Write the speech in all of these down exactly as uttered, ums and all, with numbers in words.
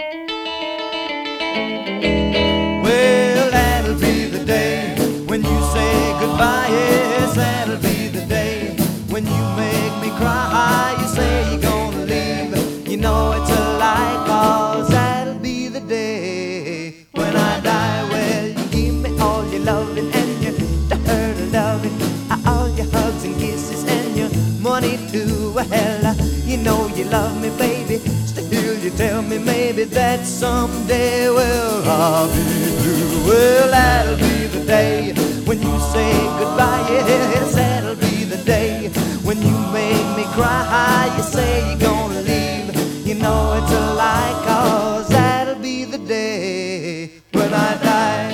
Well, that'll be the day when you say goodbye. Yes, that'll be the day when you make me cry. You say you're gonna leave, you know it's a lie, 'cause that'll be the day when I die. Well, you give me all your loving and your hurt loving, all your hugs and kisses and your money too. Well, you know you love me, baby. Still you tell me maybe that someday, well, I'll be blue. Well, that'll be the day when you say goodbye. Yes, that'll be the day when you make me cry. You say you're gonna leave, you know it's a lie, 'cause that'll be the day when I die.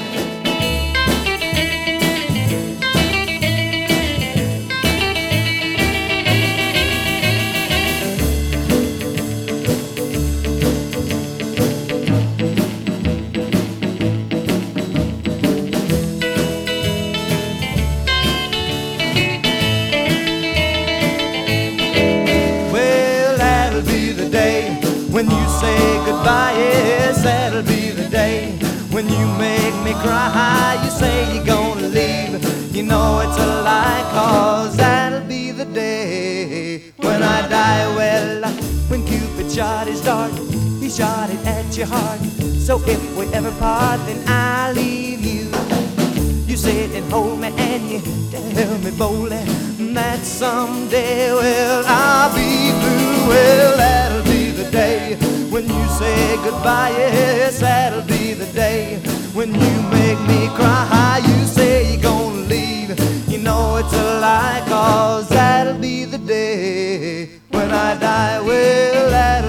When you say goodbye, yes, that'll be the day when you make me cry. You say you're gonna leave, you know it's a lie, 'cause that'll be the day when I die. Well, when Cupid shot his dart, he shot it at your heart. So if we ever part, then I'll leave you. You sit and hold me and you tell me boldly that someday, well, I'll be blue. Well, that'll be the day when you say goodbye. Yes, that'll be the day when you make me cry. You say you're gonna leave, you know it's a lie, 'cause that'll be the day when I die. Well, that'll